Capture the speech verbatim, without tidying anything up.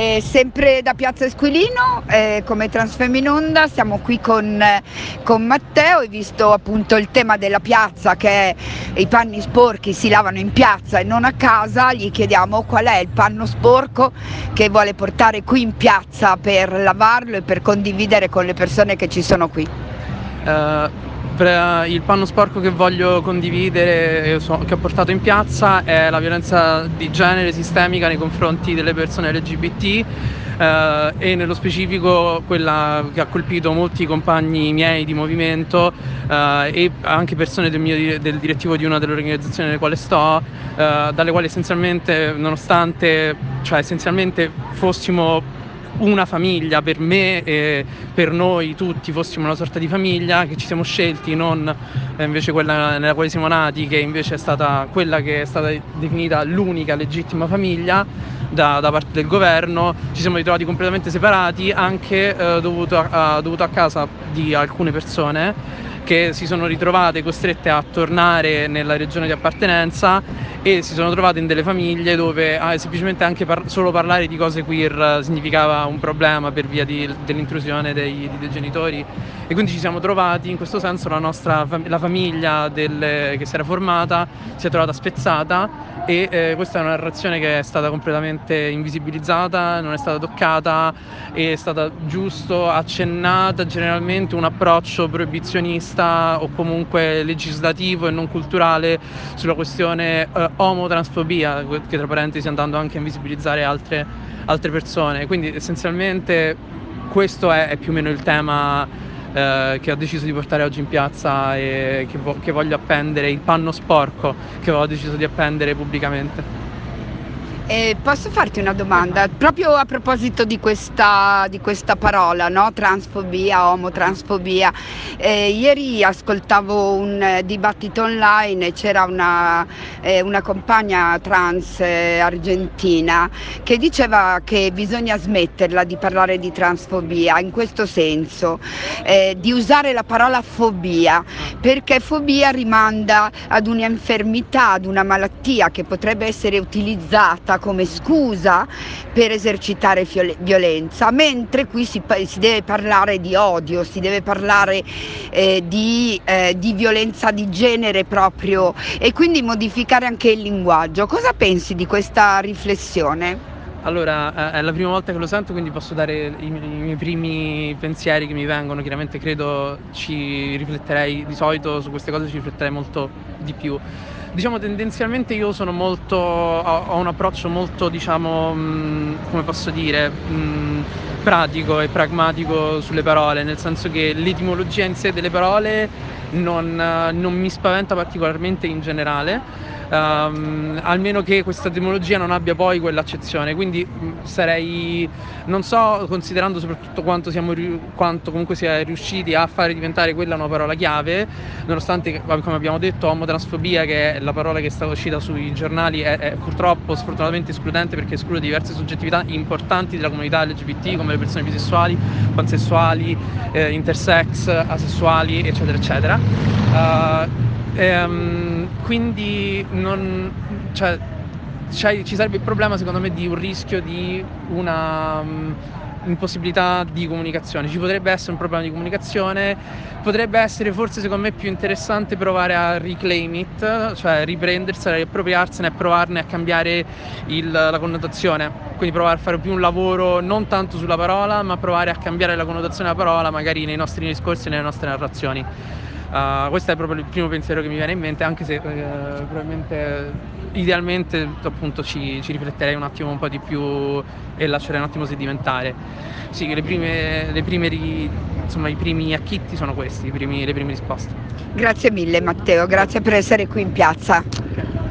E sempre da Piazza Esquilino, eh, come Transfeminonda, siamo qui con, con Matteo. Hai visto appunto il tema della piazza, che è i panni sporchi si lavano in piazza e non a casa. Gli chiediamo qual è il panno sporco che vuole portare qui in piazza per lavarlo e per condividere con le persone che ci sono qui. Uh, il panno sporco che voglio condividere, che ho portato in piazza, è la violenza di genere sistemica nei confronti delle persone L G B T, uh, e nello specifico quella che ha colpito molti compagni miei di movimento uh, e anche persone del, mio, del direttivo di una delle organizzazioni nelle quali sto, uh, dalle quali essenzialmente, nonostante, cioè essenzialmente fossimo una famiglia, per me e per noi tutti fossimo una sorta di famiglia, che ci siamo scelti, non eh, invece quella nella quale siamo nati, che invece è stata quella che è stata definita l'unica legittima famiglia da, da parte del governo. Ci siamo ritrovati completamente separati, anche eh, dovuto, a, dovuto a casa di alcune persone che si sono ritrovate costrette a tornare nella regione di appartenenza e si sono trovate in delle famiglie dove ah, semplicemente anche par- solo parlare di cose queer significava un problema per via di, dell'intrusione dei, dei genitori, e quindi ci siamo trovati in questo senso, la nostra fam- la famiglia del, che si era formata si è trovata spezzata, e eh, questa è una narrazione che è stata completamente invisibilizzata, non è stata toccata, è stata giusto accennata, generalmente un approccio proibizionista o comunque legislativo e non culturale sulla questione eh, omotransfobia, che tra parentesi andando anche a invisibilizzare altre, altre persone. Quindi essenzialmente questo è, è più o meno il tema eh, che ho deciso di portare oggi in piazza e che, vo- che voglio appendere, il panno sporco che ho deciso di appendere pubblicamente. Eh, posso farti una domanda, proprio a proposito di questa, di questa parola, no? Transfobia, omotransfobia. Eh, ieri ascoltavo un eh, dibattito online e c'era una, eh, una compagna trans eh, argentina che diceva che bisogna smetterla di parlare di transfobia, in questo senso, eh, di usare la parola fobia, perché fobia rimanda ad un'infermità, ad una malattia che potrebbe essere utilizzata come scusa per esercitare violenza, mentre qui si, si deve parlare di odio, si deve parlare eh, di, eh, di violenza di genere proprio, e quindi modificare anche il linguaggio. Cosa pensi di questa riflessione? Allora, è la prima volta che lo sento, quindi posso dare i, i miei primi pensieri che mi vengono. Chiaramente credo ci rifletterei, di solito su queste cose ci rifletterei molto di più. Diciamo, tendenzialmente io sono molto, ho, ho un approccio molto, diciamo, mh, come posso dire, mh, pratico e pragmatico sulle parole, nel senso che l'etimologia in sé delle parole non, non mi spaventa particolarmente in generale. Um, almeno che questa etimologia non abbia poi quell'accezione, quindi mh, sarei, non so, considerando soprattutto quanto siamo quanto comunque si è riusciti a fare diventare quella una parola chiave, nonostante, come abbiamo detto, omotransfobia, che è la parola che è stata uscita sui giornali, è, è purtroppo sfortunatamente escludente, perché esclude diverse soggettività importanti della comunità L G B T, come le persone bisessuali, pansessuali, eh, intersex, asessuali, eccetera eccetera. Uh, Ehm, quindi non, cioè, cioè, ci sarebbe il problema, secondo me, di un rischio di una um, impossibilità di comunicazione. Ci potrebbe essere un problema di comunicazione, potrebbe essere forse, secondo me, più interessante provare a reclaim it, cioè riprendersela, riappropriarsene e provarne a cambiare il, la connotazione. Quindi provare a fare più un lavoro non tanto sulla parola, ma provare a cambiare la connotazione della parola, magari nei nostri discorsi e nelle nostre narrazioni. Uh, questo è proprio il primo pensiero che mi viene in mente, anche se uh, probabilmente idealmente appunto ci, ci rifletterei un attimo un po' di più e lascerei un attimo sedimentare. Sì, le prime, le prime ri, insomma i primi acchitti sono questi, i primi, le prime risposte. Grazie mille Matteo, grazie per essere qui in piazza.